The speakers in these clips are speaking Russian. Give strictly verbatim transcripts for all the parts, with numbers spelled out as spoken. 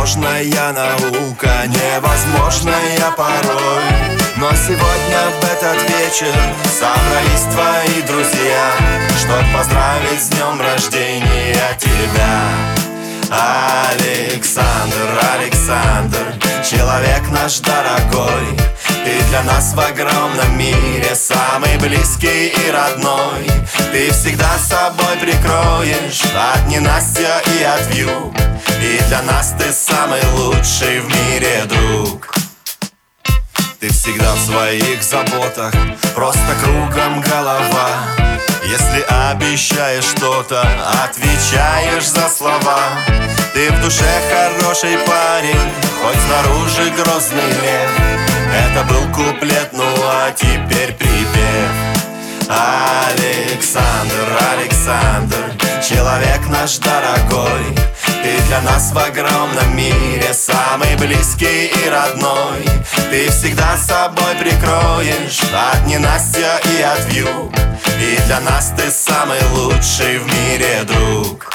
сложная наука, невозможная порой. Но сегодня в этот вечер собрались твои друзья, чтоб поздравить с днем рождения тебя. Александр, Александр, человек наш дорогой, ты для нас в огромном мире самый близкий и родной. Ты всегда собой прикроешь от ненастья и от вьюг, и для нас ты самый лучший в мире друг. Ты всегда в своих заботах, просто кругом голова. Если обещаешь что-то, отвечаешь за слова. Ты в душе хороший парень, хоть снаружи грозный лев. Это был куплет, ну а теперь припев. Александр, Александр, человек наш дорогой, ты для нас в огромном мире самый близкий и родной. Ты всегда собой прикроешь от ненастья и от вьюг, и для нас ты самый лучший в мире друг.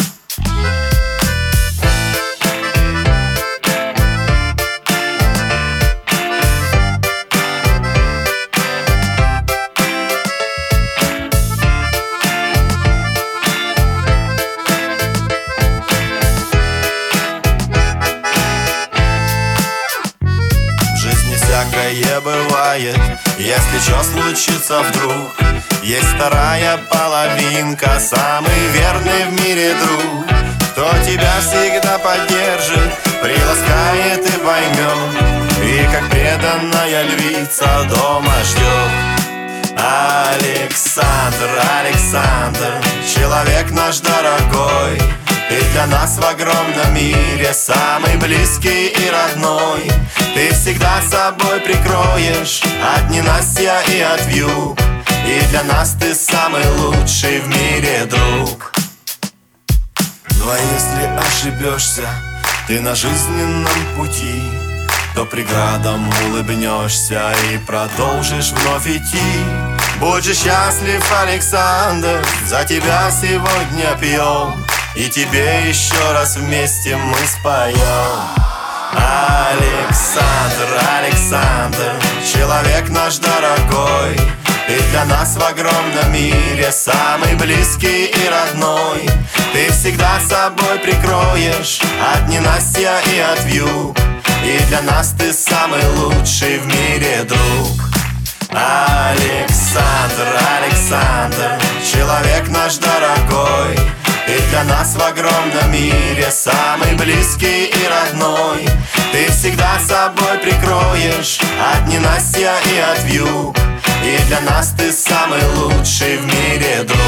Всякое бывает, если что случится вдруг. Есть вторая половинка, самый верный в мире друг, кто тебя всегда поддержит, приласкает и поймет, и как преданная львица дома ждет. Александр, Александр, человек наш дорогой, ты для нас в огромном мире самый близкий и родной. Ты всегда собой прикроешь от ненастья и от вьюг, и для нас ты самый лучший в мире друг. Ну а если ошибешься ты на жизненном пути, то преградам улыбнешься и продолжишь вновь идти. Будь же счастлив, Александр, за тебя сегодня пьем, и тебе еще раз вместе мы споем. Александр, Александр, человек наш дорогой, ты для нас в огромном мире самый близкий и родной. Ты всегда собой прикроешь от ненастья и от вьюг, и для нас ты самый лучший в мире друг. Александр, Александр, человек наш дорогой, ты для нас в огромном мире самый близкий и родной. Ты всегда собой прикроешь от ненастья и от вьюг, и для нас ты самый лучший в мире друг.